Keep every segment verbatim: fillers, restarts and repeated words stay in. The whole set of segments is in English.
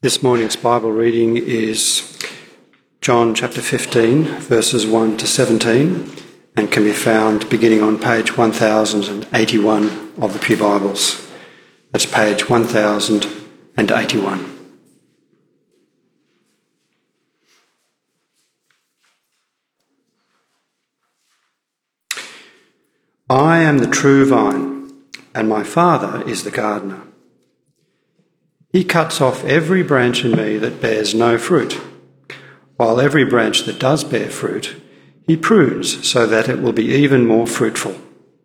This morning's Bible reading is John chapter fifteen, verses one to seventeen, and can be found beginning on page one thousand eighty-one of the Pew Bibles. That's page one thousand eighty-one. I am the true vine, and my Father is the gardener. He cuts off every branch in me that bears no fruit, while every branch that does bear fruit, he prunes so that it will be even more fruitful.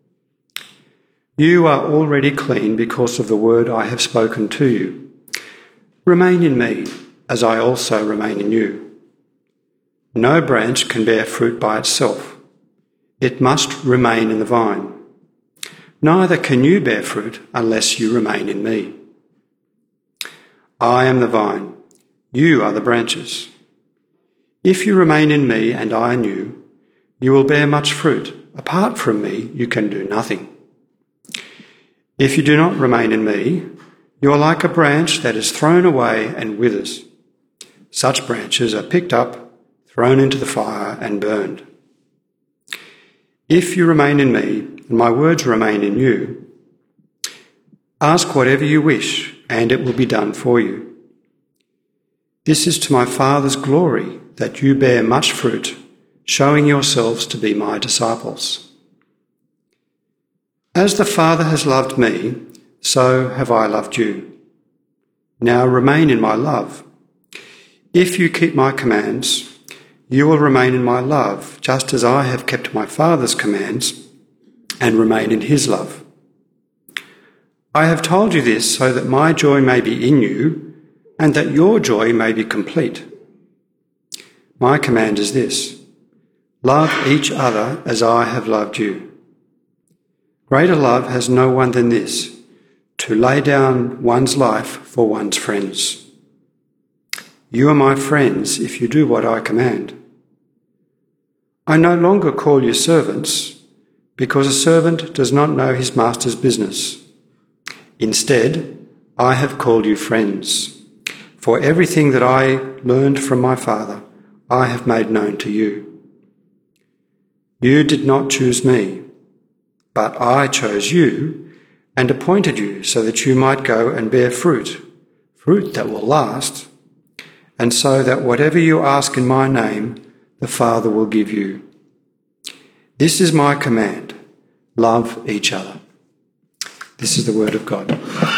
You are already clean because of the word I have spoken to you. Remain in me, as I also remain in you. No branch can bear fruit by itself. It must remain in the vine. Neither can you bear fruit unless you remain in me. I am the vine, you are the branches. If you remain in me and I in you, you will bear much fruit. Apart from me, you can do nothing. If you do not remain in me, you are like a branch that is thrown away and withers. Such branches are picked up, thrown into the fire and burned. If you remain in me, and my words remain in you, ask whatever you wish, and it will be done for you. This is to my Father's glory, that you bear much fruit, showing yourselves to be my disciples. As the Father has loved me, so have I loved you. Now remain in my love. If you keep my commands, you will remain in my love, just as I have kept my Father's commands and remain in his love. I have told you this so that my joy may be in you and that your joy may be complete. My command is this: love each other as I have loved you. Greater love has no one than this, to lay down one's life for one's friends. You are my friends if you do what I command. I no longer call you servants, because a servant does not know his master's business. Instead, I have called you friends, for everything that I learned from my Father, I have made known to you. You did not choose me, but I chose you and appointed you so that you might go and bear fruit, fruit that will last, and so that whatever you ask in my name, the Father will give you. This is my command: love each other. This is the word of God.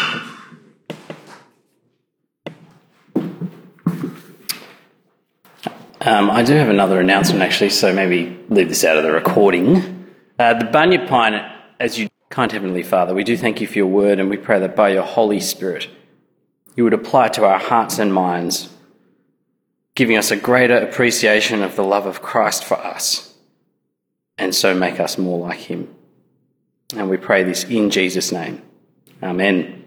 Um, I do have another announcement, actually, so maybe leave this out of the recording. Uh, the Bunyip Pine, as you, kind Heavenly Father, we do thank you for your word, and we pray that by your Holy Spirit, you would apply it to our hearts and minds, giving us a greater appreciation of the love of Christ for us, and so make us more like him. And we pray this in Jesus' name. Amen.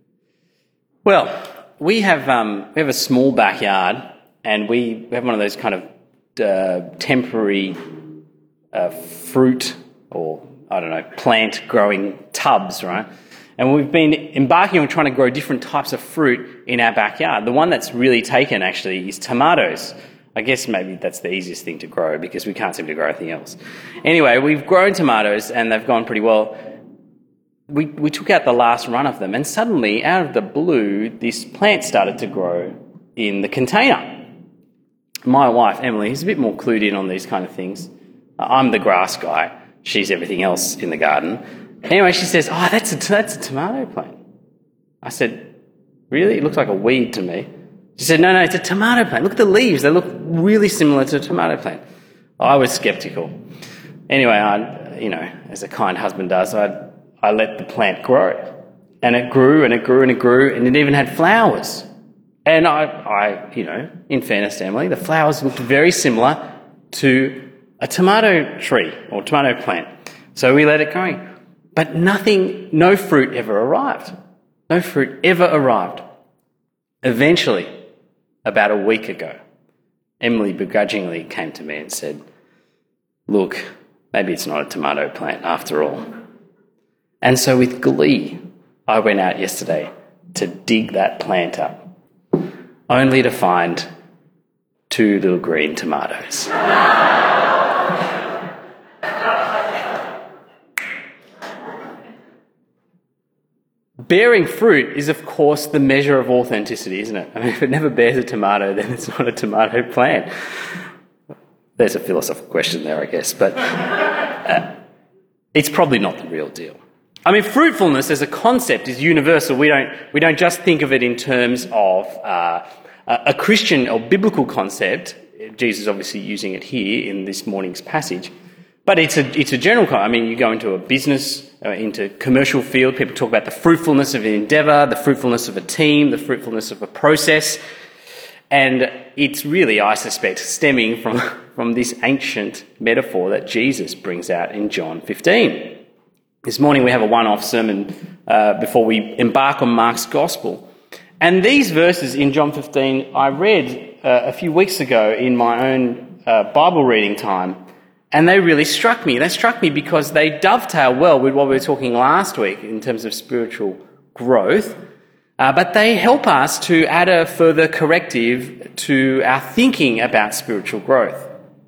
Well, we have um, we have a small backyard, and we have one of those kind of uh, temporary uh, fruit or, I don't know, plant growing tubs, right? And we've been embarking on trying to grow different types of fruit in our backyard. The one that's really taken, actually, is tomatoes. I guess maybe that's the easiest thing to grow because we can't seem to grow anything else. Anyway, we've grown tomatoes and they've gone pretty well. We we took out the last run of them, and suddenly, out of the blue, this plant started to grow in the container. My wife, Emily, is a bit more clued in on these kind of things. I'm the grass guy. She's everything else in the garden. Anyway, she says, oh, that's a, that's a tomato plant. I said, really? It looks like a weed to me. She said, no, no, it's a tomato plant. Look at the leaves. They look really similar to a tomato plant. I was sceptical. Anyway, I, you know, as a kind husband does, I I let the plant grow. And it grew and it grew and it grew, and it even had flowers. And I, I, you know, in fairness to Emily, the flowers looked very similar to a tomato tree or tomato plant. So we let it go. But nothing, no fruit ever arrived. No fruit ever arrived. Eventually, about a week ago, Emily begrudgingly came to me and said, look, maybe it's not a tomato plant after all. And so with glee, I went out yesterday to dig that plant up. only to find two little green tomatoes. Bearing fruit is, of course, the measure of authenticity, isn't it? I mean, if it never bears a tomato, then it's not a tomato plant. There's a philosophical question there, I guess, but uh, it's probably not the real deal. I mean, fruitfulness as a concept is universal. We don't we don't just think of it in terms of uh, a Christian or biblical concept. Jesus is obviously using it here in this morning's passage. But it's a it's a general kind. I mean, you go into a business, uh, into commercial field, people talk about the fruitfulness of an endeavour, the fruitfulness of a team, the fruitfulness of a process. And it's really, I suspect, stemming from, from this ancient metaphor that Jesus brings out in John fifteen. This morning we have a one-off sermon uh, before we embark on Mark's Gospel. And these verses in John fifteen I read uh, a few weeks ago in my own uh, Bible reading time. And they really struck me. They struck me because they dovetail well with what we were talking last week in terms of spiritual growth. Uh, but they help us to add a further corrective to our thinking about spiritual growth.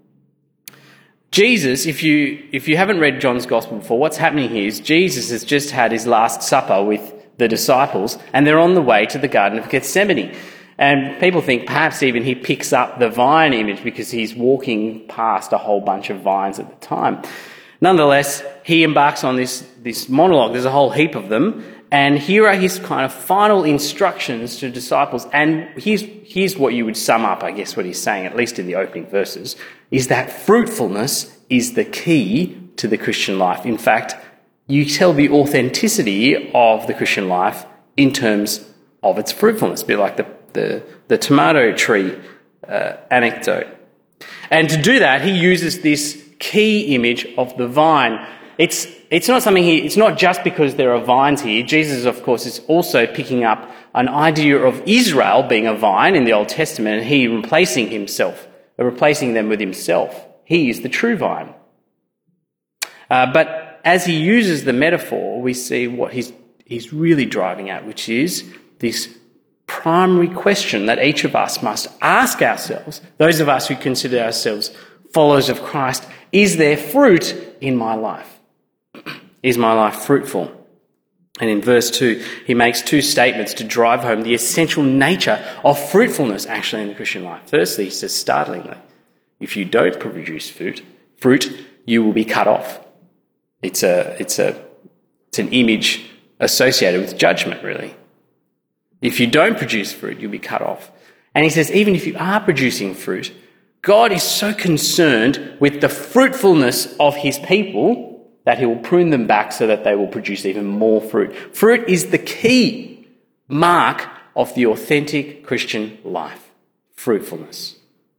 Jesus, if you if you haven't read John's Gospel before, what's happening here is Jesus has just had his Last Supper with the disciples, and they're on the way to the Garden of Gethsemane. And people think perhaps even he picks up the vine image because he's walking past a whole bunch of vines at the time. Nonetheless, he embarks on this, this monologue. There's a whole heap of them. And here are his kind of final instructions to disciples. And here's, here's what you would sum up, I guess, what he's saying, at least in the opening verses, is that fruitfulness is the key to the Christian life. In fact, you tell the authenticity of the Christian life in terms of its fruitfulness, a bit like the The, the tomato tree uh, anecdote. And to do that, he uses this key image of the vine. It's it's not something he, it's not just because there are vines here. Jesus, of course, is also picking up an idea of Israel being a vine in the Old Testament, and he replacing himself, replacing them with himself. He is the true vine. Uh, but as he uses the metaphor, we see what he's he's really driving at, which is this primary question that each of us must ask ourselves, those of us who consider ourselves followers of Christ: is there fruit in my life? Is my life fruitful? And in verse two, he makes two statements to drive home the essential nature of fruitfulness actually in the Christian life. Firstly, he says startlingly, if you don't produce fruit, fruit, you will be cut off. It's a, it's a, it's an image associated with judgment, really. If you don't produce fruit, you'll be cut off. And he says, even if you are producing fruit, God is so concerned with the fruitfulness of his people that he will prune them back so that they will produce even more fruit. Fruit is the key mark of the authentic Christian life, fruitfulness.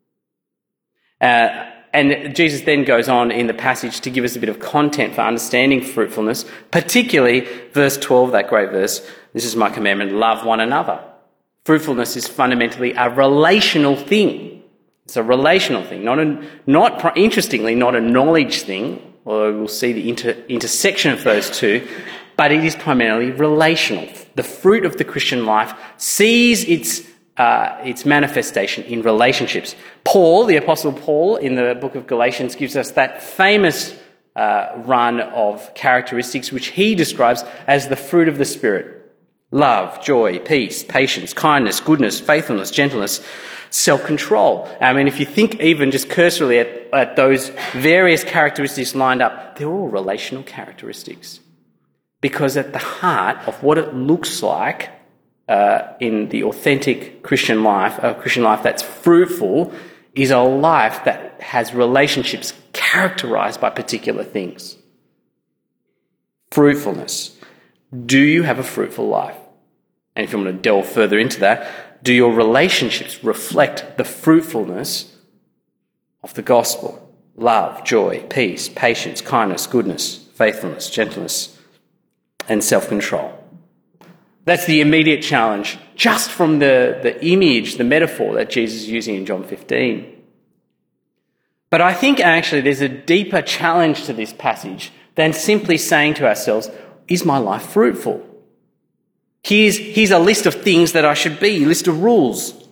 Uh, and Jesus then goes on in the passage to give us a bit of content for understanding fruitfulness, particularly verse twelve, that great verse. This is my commandment, love one another. Fruitfulness is fundamentally a relational thing. It's a relational thing, not a, not interestingly, not a knowledge thing, although we'll see the inter, intersection of those two, but it is primarily relational. The fruit of the Christian life sees its uh, its manifestation in relationships. Paul, the Apostle Paul, in the book of Galatians, gives us that famous uh, run of characteristics which he describes as the fruit of the Spirit. Love, joy, peace, patience, kindness, goodness, faithfulness, gentleness, self-control. I mean, if you think even just cursorily at, at those various characteristics lined up, they're all relational characteristics. Because at the heart of what it looks like uh, in the authentic Christian life, a Christian life that's fruitful, is a life that has relationships characterized by particular things. Fruitfulness. Do you have a fruitful life? And if you want to delve further into that, do your relationships reflect the fruitfulness of the gospel? Love, joy, peace, patience, kindness, goodness, faithfulness, gentleness, and self-control. That's the immediate challenge, just from the, the image, the metaphor that Jesus is using in John fifteen. But I think actually there's a deeper challenge to this passage than simply saying to ourselves, is my life fruitful? Here's, here's a list of things that I should be, a list of rules.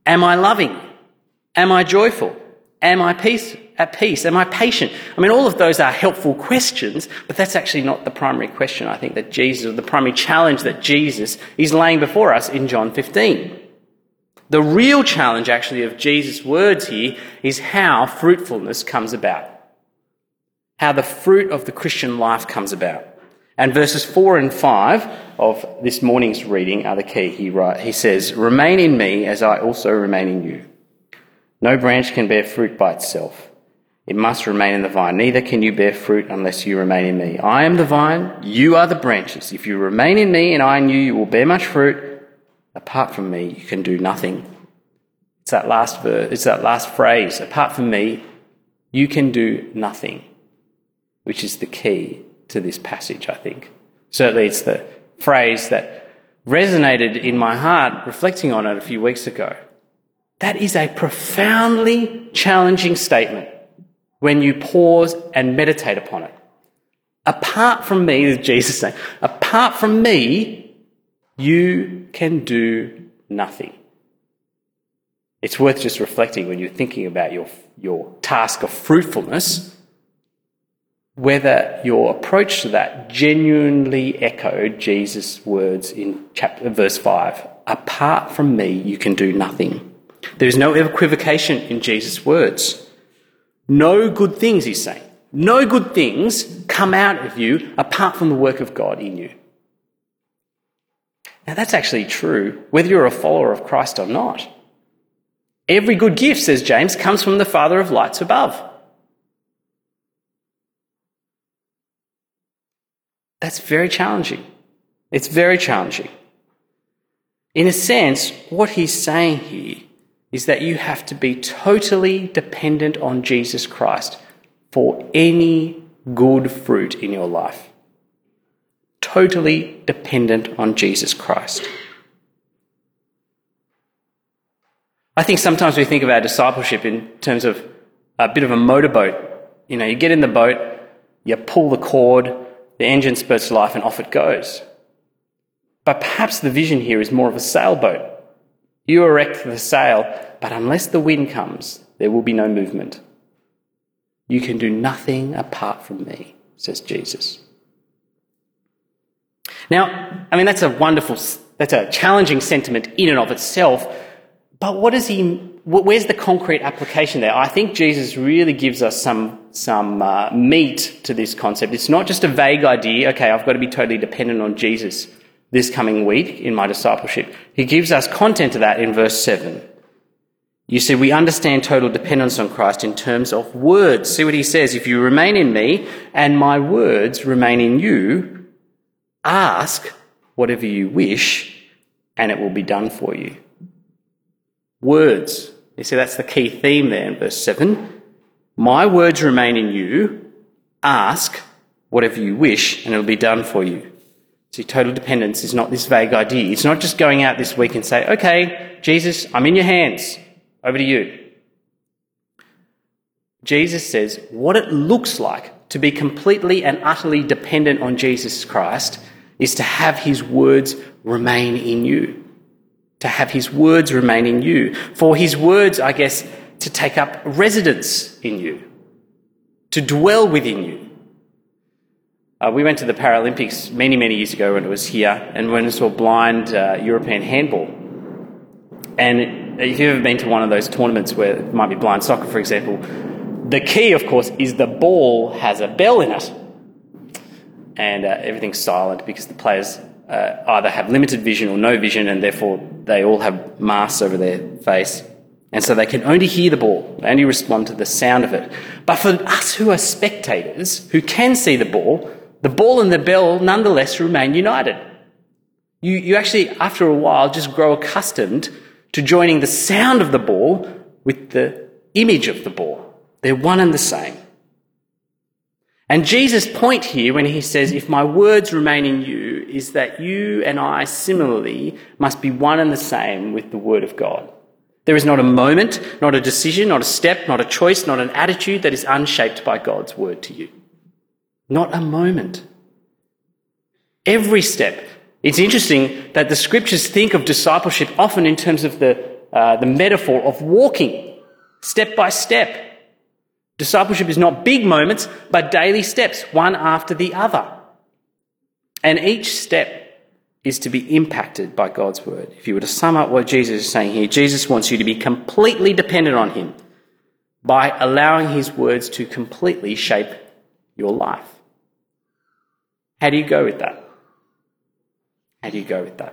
Am I loving? Am I joyful? Am I peace, at peace? Am I patient? I mean, all of those are helpful questions, but that's actually not the primary question, I think, that Jesus, or the primary challenge that Jesus is laying before us in John fifteen. The real challenge, actually, of Jesus' words here is how fruitfulness comes about. How the fruit of the Christian life comes about. And verses four and five of this morning's reading are the key. He, write, he says, "Remain in me as I also remain in you. No branch can bear fruit by itself. It must remain in the vine. Neither can you bear fruit unless you remain in me. I am the vine, you are the branches. If you remain in me and I in you, you will bear much fruit. Apart from me, you can do nothing." It's that last verse, it's that last phrase. Apart from me, you can do nothing, which is the key to this passage, I think. Certainly it's the phrase that resonated in my heart reflecting on it a few weeks ago. That is a profoundly challenging statement when you pause and meditate upon it. Apart from me, Jesus saying, apart from me, you can do nothing. It's worth just reflecting when you're thinking about your, your task of fruitfulness, whether your approach to that genuinely echoed Jesus' words in chapter verse five. Apart from me, you can do nothing. There is no equivocation in Jesus' words. No good things, he's saying. No good things come out of you apart from the work of God in you. Now that's actually true whether you're a follower of Christ or not. Every good gift, says James, comes from the Father of lights above. That's very challenging. It's very challenging. In a sense, what he's saying here is that you have to be totally dependent on Jesus Christ for any good fruit in your life. Totally dependent on Jesus Christ. I think sometimes we think about discipleship in terms of a bit of a motorboat. You know, you get in the boat, you pull the cord, the engine spurts life and off it goes. But perhaps the vision here is more of a sailboat. You erect the sail, but unless the wind comes, there will be no movement. You can do nothing apart from me, says Jesus. Now, I mean, that's a wonderful, that's a challenging sentiment in and of itself, but what is he, where's the concrete application there? I think Jesus really gives us some, some uh, meat to this concept. It's not just a vague idea, okay, I've got to be totally dependent on Jesus this coming week in my discipleship. He gives us content to that in verse seven. You see, we understand total dependence on Christ in terms of words. See what he says, if you remain in me and my words remain in you, ask whatever you wish and it will be done for you. Words. You see, that's the key theme there in verse seven. My words remain in you, ask whatever you wish and it will be done for you. See, total dependence is not this vague idea. It's not just going out this week and say, okay, Jesus, I'm in your hands. Over to you. Jesus says what it looks like to be completely and utterly dependent on Jesus Christ is to have his words remain in you. To have his words remain in you. For his words, I guess, to take up residence in you. To dwell within you. Uh, we went to the Paralympics many, many years ago when it was here, and when we saw blind uh, European handball. And if you've ever been to one of those tournaments where it might be blind soccer, for example, the key, of course, is the ball has a bell in it. And uh, everything's silent because the players uh, either have limited vision or no vision, and therefore they all have masks over their face. And so they can only hear the ball, they only respond to the sound of it. But for us who are spectators, who can see the ball, the ball and the bell nonetheless remain united. You, you actually, after a while, just grow accustomed to joining the sound of the ball with the image of the ball. They're one and the same. And Jesus' point here when he says, if my words remain in you, is that you and I similarly must be one and the same with the word of God. There is not a moment, not a decision, not a step, not a choice, not an attitude that is unshaped by God's word to you. Not a moment. Every step. It's interesting that the scriptures think of discipleship often in terms of the, uh, uh, the metaphor of walking step by step. Discipleship is not big moments, but daily steps, one after the other. And each step is to be impacted by God's word. If you were to sum up what Jesus is saying here, Jesus wants you to be completely dependent on him by allowing his words to completely shape your life. How do you go with that? How do you go with that?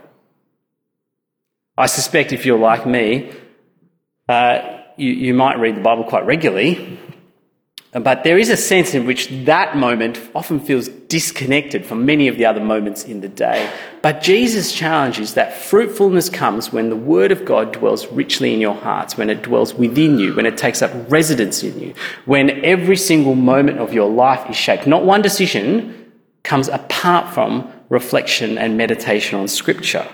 I suspect if you're like me, uh, you, you might read the Bible quite regularly, but there is a sense in which that moment often feels disconnected from many of the other moments in the day. But Jesus' challenge is that fruitfulness comes when the word of God dwells richly in your hearts, when it dwells within you, when it takes up residence in you, when every single moment of your life is shaped. Not one decision comes apart from reflection and meditation on Scripture.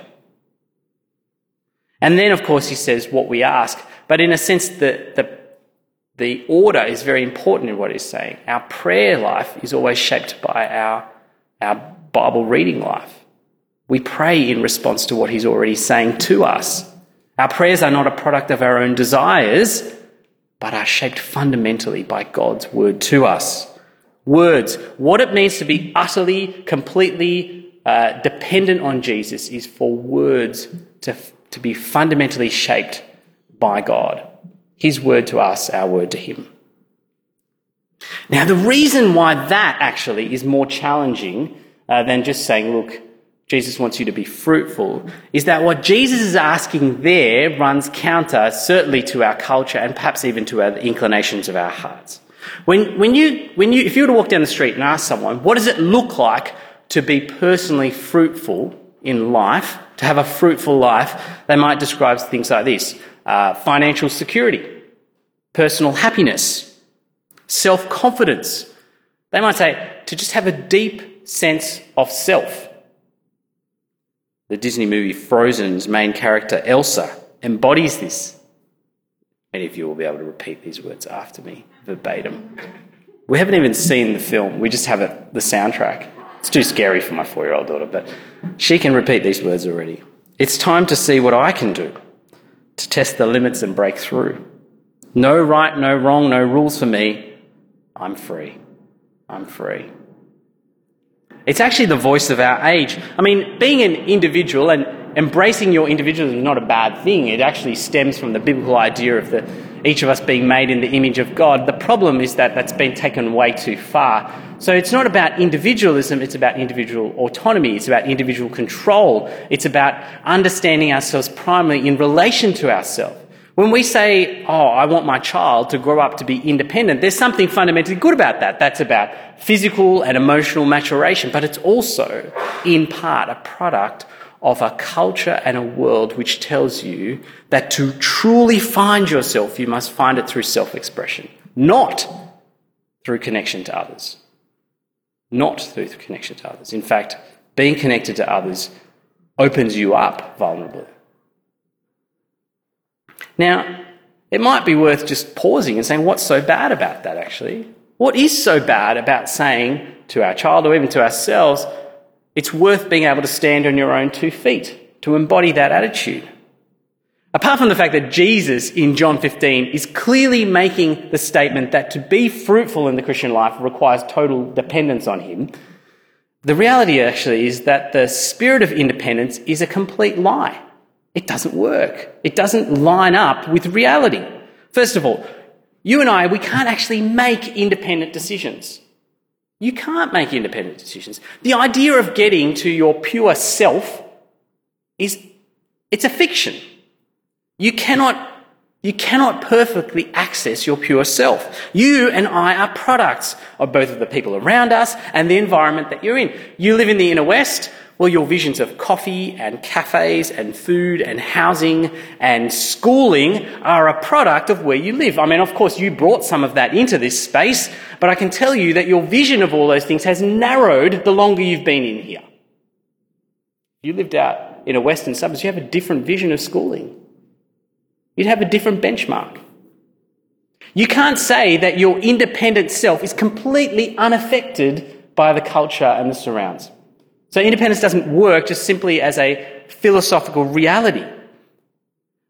And then, of course, he says what we ask. But in a sense, the, the, the order is very important in what he's saying. Our prayer life is always shaped by our, our Bible reading life. We pray in response to what he's already saying to us. Our prayers are not a product of our own desires, but are shaped fundamentally by God's word to us. Words, what it means to be utterly, completely uh, dependent on Jesus is for words to, to be fundamentally shaped by God. His word to us, our word to him. Now, the reason why that actually is more challenging uh, than just saying, look, Jesus wants you to be fruitful, is that what Jesus is asking there runs counter, certainly to our culture and perhaps even to our, the inclinations of our hearts. When, when you, when you, if you were to walk down the street and ask someone, what does it look like to be personally fruitful in life, to have a fruitful life, they might describe things like this: uh, financial security, personal happiness, self-confidence. They might say to just have a deep sense of self. The Disney movie Frozen's main character, Elsa, embodies this. Many of you will be able to repeat these words after me, verbatim. We haven't even seen the film. We just have it, the soundtrack. It's too scary for my four-year-old daughter, but she can repeat these words already. It's time to see what I can do, to test the limits and break through. No right, no wrong, no rules for me. I'm free. I'm free. It's actually the voice of our age. I mean, being an individual and embracing your individualism is not a bad thing. It actually stems from the biblical idea of the, each of us being made in the image of God. The problem is that that's been taken way too far. So it's not about individualism, it's about individual autonomy, it's about individual control, it's about understanding ourselves primarily in relation to ourselves. When we say, oh, I want my child to grow up to be independent, there's something fundamentally good about that. That's about physical and emotional maturation, but it's also, in part, a product of a culture and a world which tells you that to truly find yourself, you must find it through self-expression, not through connection to others. Not through connection to others. In fact, being connected to others opens you up vulnerably. Now, it might be worth just pausing and saying, what's so bad about that, actually? What is so bad about saying to our child or even to ourselves, it's worth being able to stand on your own two feet, to embody that attitude? Apart from the fact that Jesus in John fifteen is clearly making the statement that to be fruitful in the Christian life requires total dependence on him, the reality actually is that the spirit of independence is a complete lie. It doesn't work. It doesn't line up with reality. First of all, you and I, we can't actually make independent decisions. You can't make independent decisions. The idea of getting to your pure self is, it's a fiction. You cannot, you cannot perfectly access your pure self. You and I are products of both of the people around us and the environment that you're in. You live in the inner west. Well, your visions of coffee and cafes and food and housing and schooling are a product of where you live. I mean, of course, you brought some of that into this space, but I can tell you that your vision of all those things has narrowed the longer you've been in here. You lived out in a western suburbs, you have a different vision of schooling. You'd have a different benchmark. You can't say that your independent self is completely unaffected by the culture and the surrounds. So independence doesn't work just simply as a philosophical reality.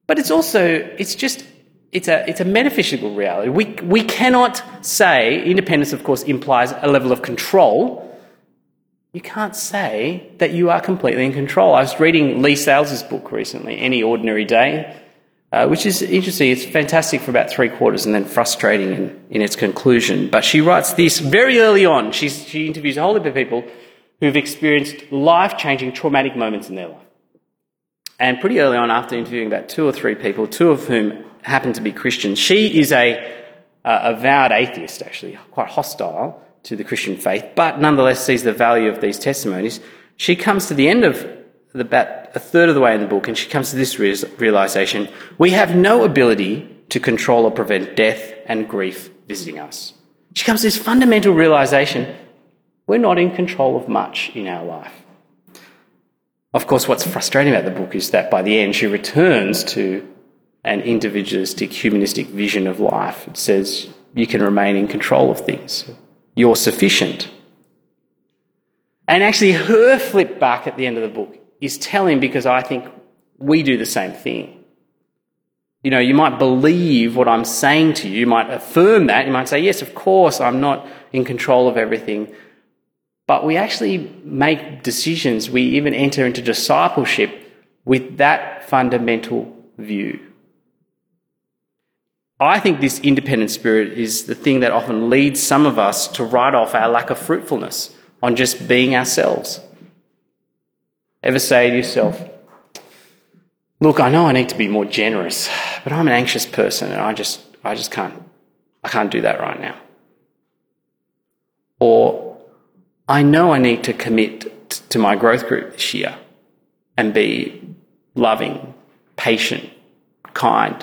But it's also, it's just, it's a it's a metaphysical reality. We we cannot say, independence of course implies a level of control. You can't say that you are completely in control. I was reading Lee Sales' book recently, Any Ordinary Day, uh, which is interesting. It's fantastic for about three quarters and then frustrating in, in its conclusion. But she writes this very early on. She's, she interviews a whole heap of people who've experienced life-changing traumatic moments in their life. And pretty early on, after interviewing about two or three people, two of whom happen to be Christians, she is a uh, avowed atheist, actually, quite hostile to the Christian faith, but nonetheless sees the value of these testimonies. She comes to the end of the, about a third of the way in the book, and she comes to this re- realisation: we have no ability to control or prevent death and grief visiting us. She comes to this fundamental realisation: we're not in control of much in our life. Of course, what's frustrating about the book is that by the end she returns to an individualistic, humanistic vision of life. It says you can remain in control of things. You're sufficient. And actually her flip back at the end of the book is telling, because I think we do the same thing. You know, you might believe what I'm saying to you, you might affirm that, you might say, yes, of course, I'm not in control of everything. But we actually make decisions, we even enter into discipleship with that fundamental view. I think this independent spirit is the thing that often leads some of us to write off our lack of fruitfulness on just being ourselves. Ever say to yourself, look, I know I need to be more generous, but I'm an anxious person and I just I just can't I can't do that right now. Or I know I need to commit to my growth group this year and be loving, patient, kind.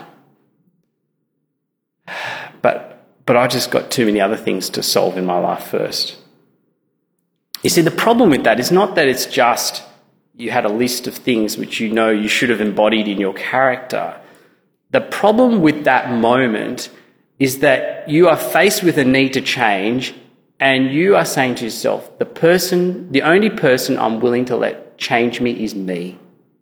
But but I just got too many other things to solve in my life first. You see, the problem with that is not that it's just you had a list of things which you know you should have embodied in your character. The problem with that moment is that you are faced with a need to change, and you are saying to yourself, the person, the only person I'm willing to let change me is me.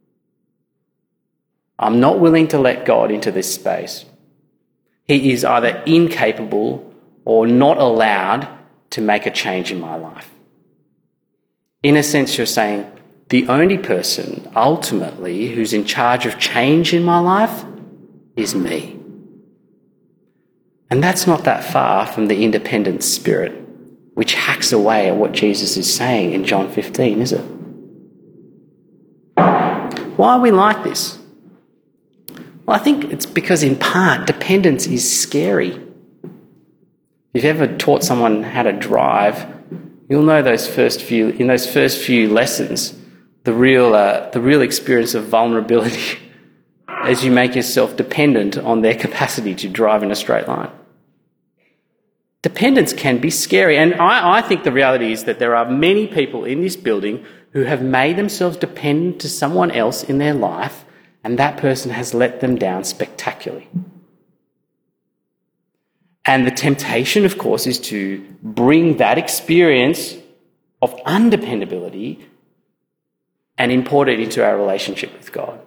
I'm not willing to let God into this space. He is either incapable or not allowed to make a change in my life. In a sense, you're saying, the only person ultimately who's in charge of change in my life is me. And that's not that far from the independent spirit, which hacks away at what Jesus is saying in John fifteen, is it? Why are we like this? Well, I think it's because, in part, dependence is scary. If you've ever taught someone how to drive, you'll know those first few, in those first few lessons, the real, uh, the real experience of vulnerability as you make yourself dependent on their capacity to drive in a straight line. Dependence can be scary, and I, I think the reality is that there are many people in this building who have made themselves dependent to someone else in their life, and that person has let them down spectacularly. And the temptation, of course, is to bring that experience of undependability and import it into our relationship with God.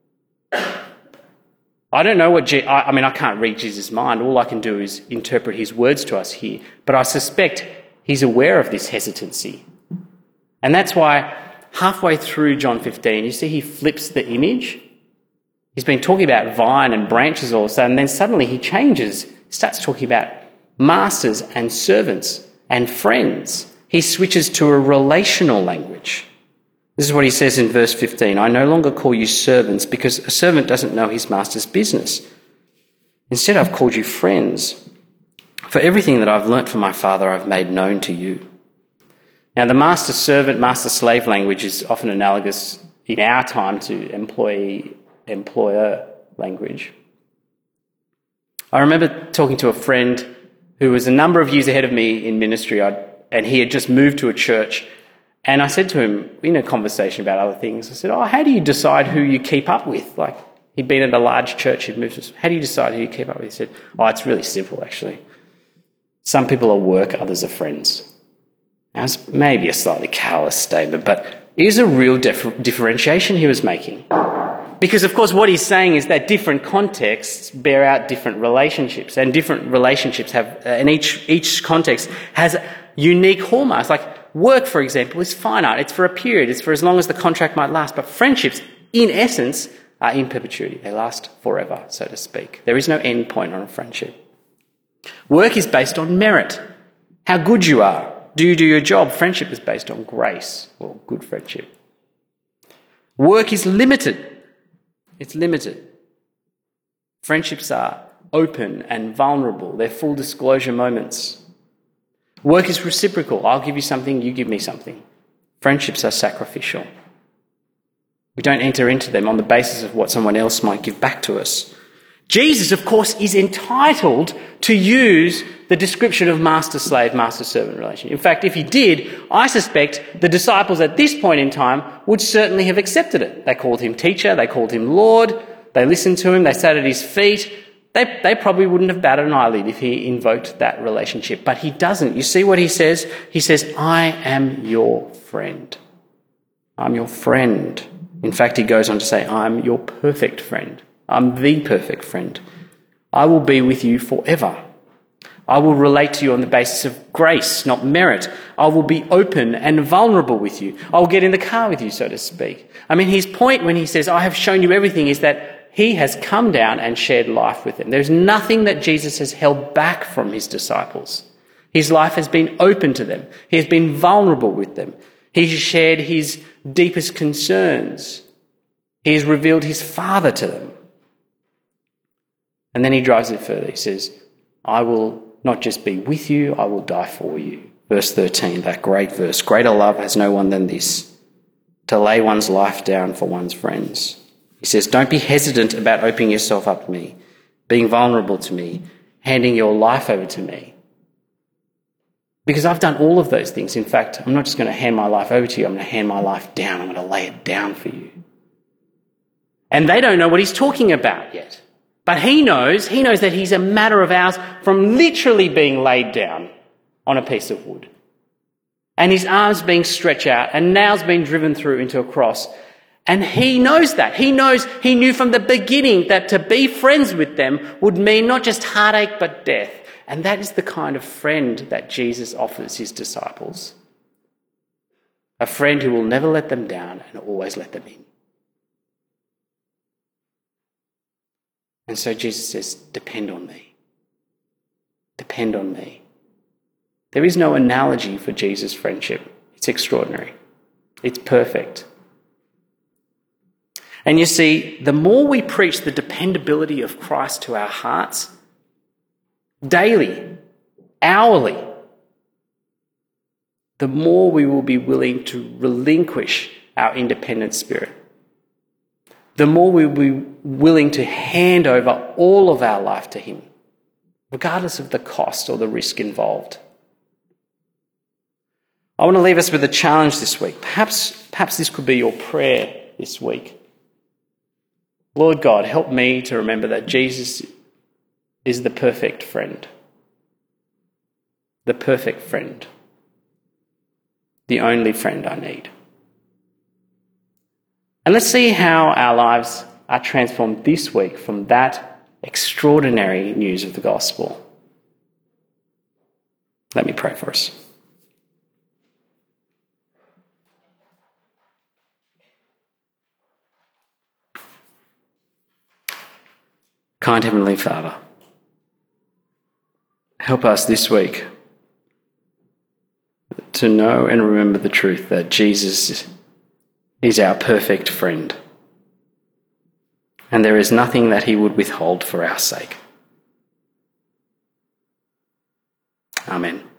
I don't know what... Je- I, I mean, I can't read Jesus' mind. All I can do is interpret his words to us here. But I suspect he's aware of this hesitancy. And that's why halfway through John fifteen, you see he flips the image. He's been talking about vine and branches all of a sudden, and then suddenly he changes. He starts talking about masters and servants and friends. He switches to a relational language. This is what he says in verse fifteen. I no longer call you servants, because a servant doesn't know his master's business. Instead, I've called you friends. For everything that I've learnt from my Father, I've made known to you. Now, the master-servant, master-slave language is often analogous in our time to employee-employer language. I remember talking to a friend who was a number of years ahead of me in ministry, I'd, and he had just moved to a church. And I said to him, in a conversation about other things, I said, oh, how do you decide who you keep up with? Like, he'd been at a large church, he'd moved to... How do you decide who you keep up with? He said, oh, it's really simple, actually. Some people are work, others are friends. Now, it's maybe a slightly callous statement, but it is a real dif- differentiation he was making. Because, of course, what he's saying is that different contexts bear out different relationships, and different relationships have, uh, and each each context has unique hallmarks. Like work, for example, is finite. It's for a period. It's for as long as the contract might last. But friendships, in essence, are in perpetuity. They last forever, so to speak. There is no end point on a friendship. Work is based on merit. How good you are. Do you do your job? Friendship is based on grace, or good friendship. Work is limited. It's limited. Friendships are open and vulnerable. They're full disclosure moments. Work is reciprocal. I'll give you something, you give me something. Friendships are sacrificial. We don't enter into them on the basis of what someone else might give back to us. Jesus, of course, is entitled to use the description of master-slave, master-servant relationship. In fact, if he did, I suspect the disciples at this point in time would certainly have accepted it. They called him teacher, they called him Lord, they listened to him, they sat at his feet. They, they probably wouldn't have batted an eyelid if he invoked that relationship. But he doesn't. You see what he says? He says, I am your friend. I'm your friend. In fact, he goes on to say, I'm your perfect friend. I'm the perfect friend. I will be with you forever. I will relate to you on the basis of grace, not merit. I will be open and vulnerable with you. I will get in the car with you, so to speak. I mean, his point when he says, I have shown you everything, is that he has come down and shared life with them. There's nothing that Jesus has held back from his disciples. His life has been open to them. He has been vulnerable with them. He has shared his deepest concerns. He has revealed his Father to them. And then he drives it further. He says, I will not just be with you, I will die for you. Verse thirteen, that great verse. Greater love has no one than this, to lay one's life down for one's friends. He says, don't be hesitant about opening yourself up to me, being vulnerable to me, handing your life over to me. Because I've done all of those things. In fact, I'm not just going to hand my life over to you, I'm going to hand my life down. I'm going to lay it down for you. And they don't know what he's talking about yet. But he knows, he knows that he's a matter of hours from literally being laid down on a piece of wood. And his arms being stretched out and nails being driven through into a cross. And he knows that. He knows, he knew from the beginning that to be friends with them would mean not just heartache but death. And that is the kind of friend that Jesus offers his disciples. A friend who will never let them down and always let them in. And so Jesus says, depend on me. Depend on me. There is no analogy for Jesus' friendship. It's extraordinary. It's perfect. And you see, the more we preach the dependability of Christ to our hearts, daily, hourly, the more we will be willing to relinquish our independent spirit. The more we will be willing to hand over all of our life to him, regardless of the cost or the risk involved. I want to leave us with a challenge this week. Perhaps, perhaps this could be your prayer this week. Lord God, help me to remember that Jesus is the perfect friend. The perfect friend. The only friend I need. And let's see how our lives are transformed this week from that extraordinary news of the gospel. Let me pray for us. Kind Heavenly Father, help us this week to know and remember the truth that Jesus is our perfect friend, and there is nothing that he would withhold for our sake. Amen.